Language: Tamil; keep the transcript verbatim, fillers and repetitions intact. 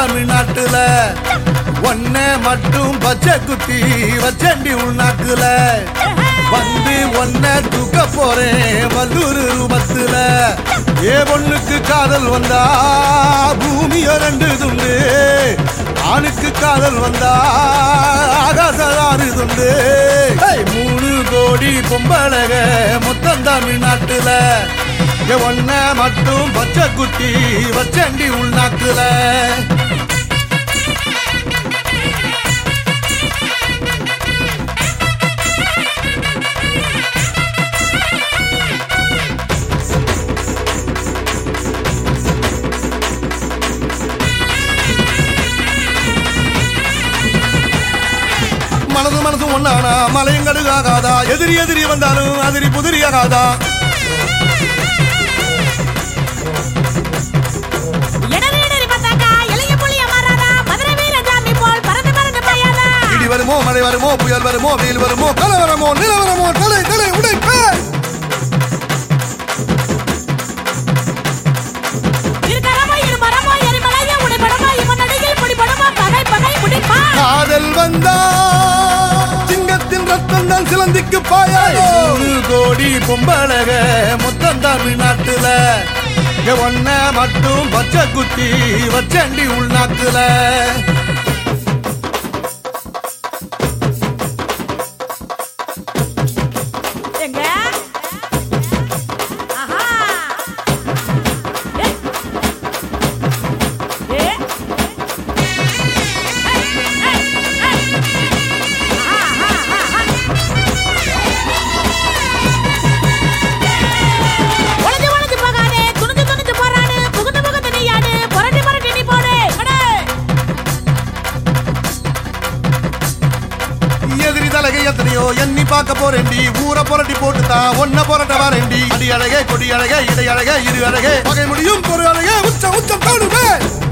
தமிழ்நாட்டுல ஒன்ன மட்டும் பச்சை குத்தி வச்சண்டி உள்நாட்டுல வந்து ஒன்ன தூக்க போறேன் வல்லூர் ரூபத்துல ஏ பொண்ணுக்கு காதல் வந்தா பூமிய ரெண்டு துண்டு ஆணுக்கு காதல் வந்தா ஆகாசாறு துண்டு மூணு கோடி பொம்பளக மொத்தம் தமிழ்நாட்டுல ஒன்ன மட்டும் பச்சை குத்தி வச்சண்டி உள்நாட்டுல மனது மனசு ஒன்னானா மலையும் கடுகாகாதா எதிரி எதிரி வந்தாலும் அதிரி புதிரியாகாதா இடி வருமோ மழை வருமோ புயல் வருமோ வெயில் வருமோ கலவரமோ நிலவரமோ தலை தலை உடைப்ப காதல் வந்தா சிங்கத்தின் ரத்தம் தான் சிலந்திக்கு பாயாய் நூறு கோடி பொம்பளக மொத்தம் தமிழ்நாட்டுல ஒன்ன மட்டும் பச்சை குத்தி வச்சண்டி உள்நாட்டுல எத்தனையோ எண்ணி பார்க்க போறேன்டி ஊரை புரட்டி போட்டுதான் ஒன்ன புரட்ட வரேன்டி அடி அழகே கொடி அழகே இடை அழகே இரு அழகே வகை முடியும் பொரு அழகே உச்சம் உச்சம் தாடுவே